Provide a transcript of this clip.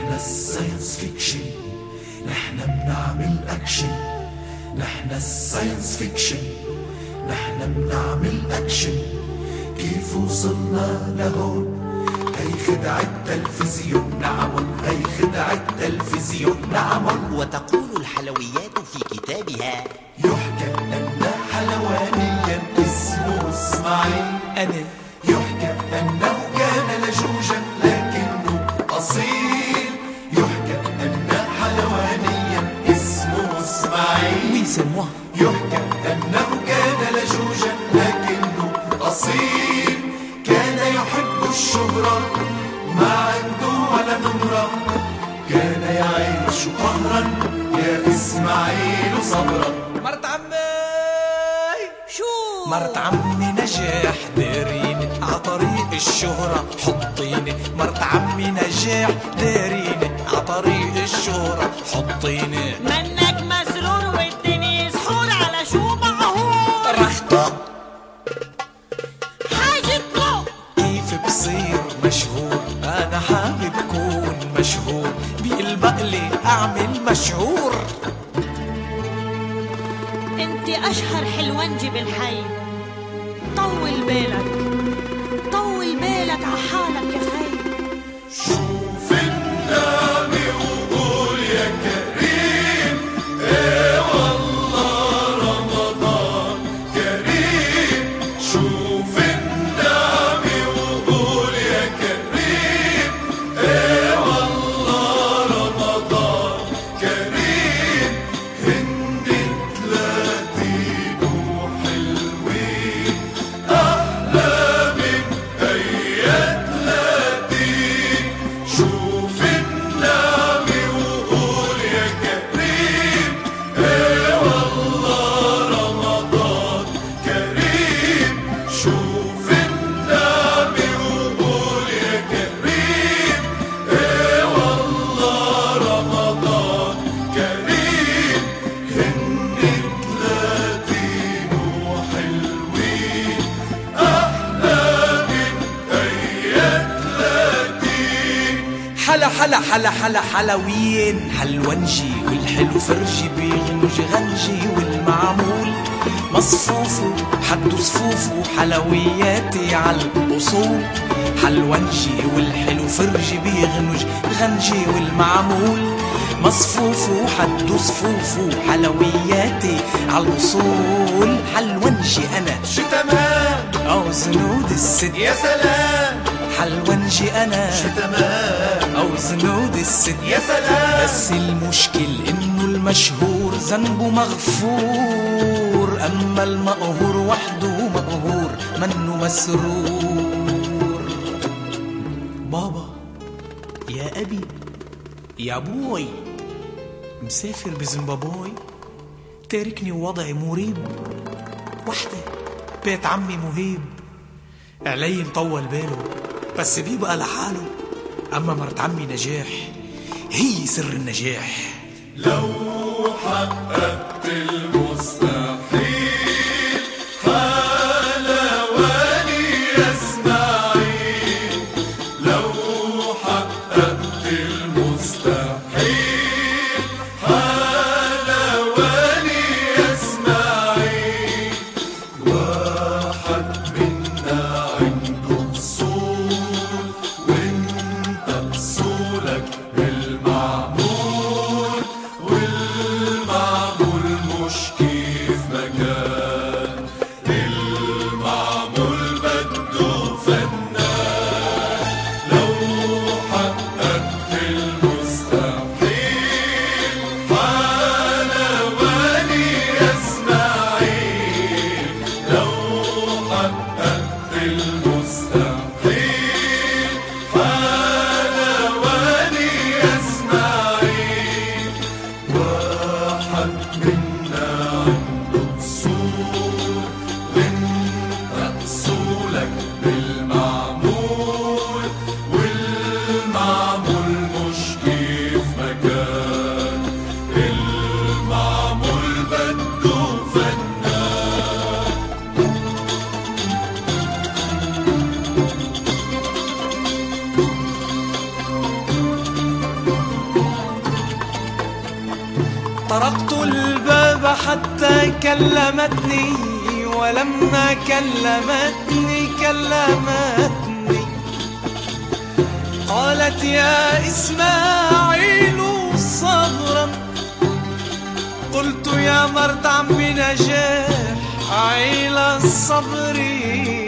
نحن الساينس فيكشن، نحن بنعمل اكشن. نحن الساينس فيكشن، نحن بنعمل اكشن. كيف وصلنا لهون؟ هي خدعة التلفزيون نعمل، هي خدعة التلفزيون نعمل. وتقول الحلويات في كتابها يحكى أن حلوانيا اسمه اسماعيل. أنا يحكى أنه كان لجوجا لكنه أصيل. يحكى أن حلوانيا اسمه اسماعيل. وي سي موا. يحكى أنه كان لجوجا لكنه أصيل. كان يحب الشهرة ما عنده ولا نمرة. كان يعيش قهرا يا إسماعيل صبرا. مرت عمي شو؟ مرت عمي نجاح داريني عطريق الشهرة حطيني. مرت عمي نجاح داريني عطريق الشهرة حطيني. منك مسرور والدنيا سحور على شو معهور. رخطة حاجتكو كيف بصير مشهور؟ أنا حابب كون مشهور بيلبق لي أعمل مشهور. انت اشهر حلوانجي بالحي. طول بالك طول بالك عحالك يا خي. شوف النعمة وقول يا كريم. ايه والله رمضان كريم. شوف النعمة وقول يا كريم. ايه والله رمضان كريم. هندي 30 وحلوين أحلى من أي 30. شوف النعمة وقول يا كريم. ايه والله رمضان كريم. شوف النعمة وقول يا كريم. ايه والله رمضان كريم. هن 30 وحلوين أحلى من أي 30. حلا حلا حلا حلا حلوين حلوانجي والحلو فرجي بيغنج غنجي والمعمول مصفوفه حدو صفوفه حلوياتي عالأصول. حلوانجي والحلو فرجي بيغنج غنجي والمعمول مصفوفه حدو صفوفه حلوياتي عالأصول. حلوانجي أنا شو تمام أو زنود الست. يا سلام. حلوانجي أنا شو تمام أو زنود الست. يا سلام. بس المشكل إنه المشهور ذنبه مغفور، أما المقهور وحده مقهور منه مسرور. بابا يا أبي يا أبوي مسافر بزيمبابوي تاركني ووضعي مريب. وحدة بيت عمي مهيب علي مطول باله بس بيبقى لحاله. أما مرت عمي نجاح هي سر النجاح. لو حققت المستحيل حلواني يا اسماعيل. لو حققت المستحيل حلواني يا اسماعيل. واحد منا عنده اصول وانت اصولك بالمعمول. والمعمول مش كيف طرقت الباب حتى كلمتني، ولما كلمتني قالت يا إسماعيل صبرا. قلت يا مرت عمي نجاح عيل الصبر